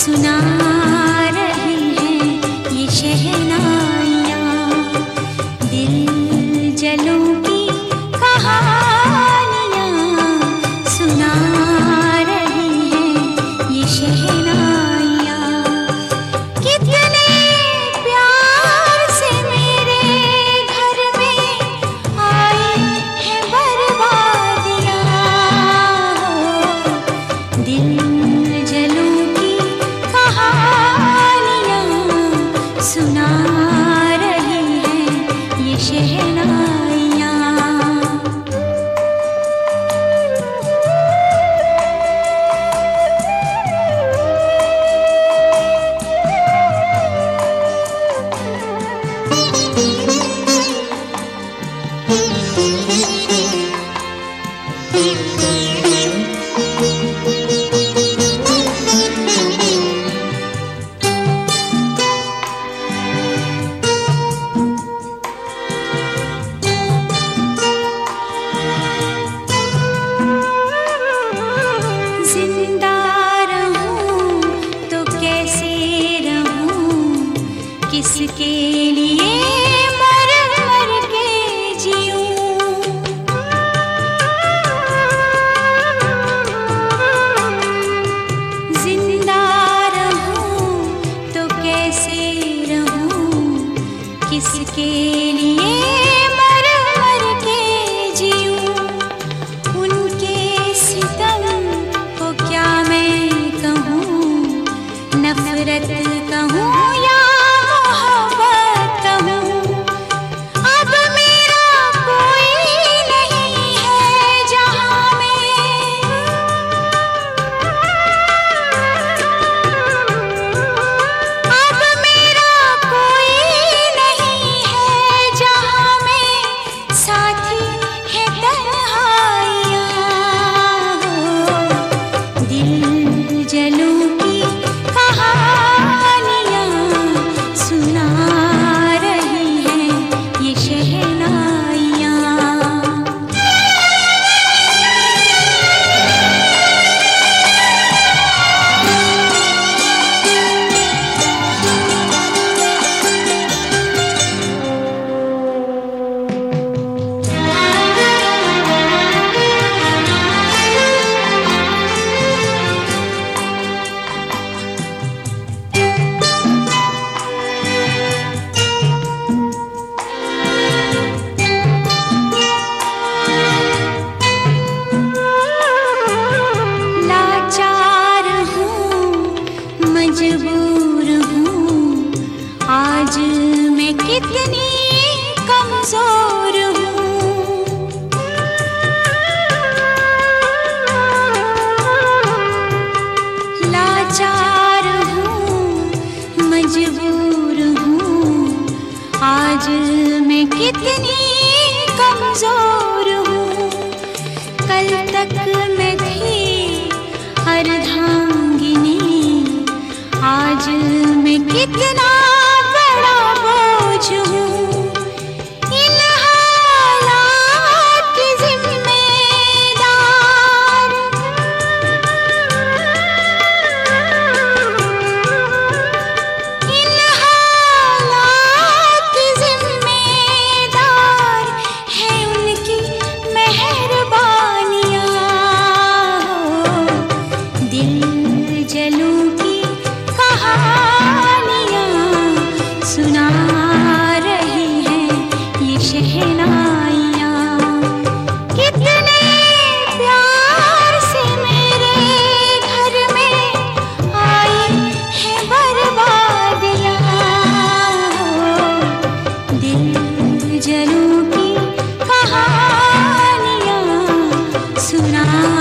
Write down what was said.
सुना रही हैं ये शहनाइयाँ, दिल जलों की कहानियाँ सुना रही हैं ये शहनाइयाँ। कितने प्यार से मेरे घर में आई है बर्बादियाँ, दिल जलों की कहानियाँ सुना रही हैं ये शहनाइयाँ। जिंदा रहूं तो कैसे रहूं, किसके लिए मर मर के जीऊं। जिंदा रहूं तो कैसे रहूं, किसके लिए मर मर के जीऊं। उनके सितम को क्या मैं कहूँ, नफरत कहूँ या मोहब्बत कहूँ। अब मेरा कोई नहीं है जहाँ में, अब मेरा कोई नहीं है जहाँ में, साथी है तन्हाइयाँ। दिल जलों की कहानियाँ सुना रही हैं ये शहनाइयाँ। लाचार हूँ, मजबूर हूँ, आज मैं कितनी कमजोर हूँ। लाचार हूँ, मजबूर हूँ, आज मैं कितनी कमजोर हूँ। कल तक मैं थी अर्धांगिनी, आज मैं कितना बड़ा बोझ हूँ। इन हालात की जिम्मेदार, इन हालात की जिम्मेदार है उनकी मेहरबानियाँ। दिल जलों की कहानियाँ सुना रही हैं ये शहनाइयाँ। कितने प्यार से मेरे घर में आई है बर्बादियाँ, दिल जलों की कहानियाँ सुना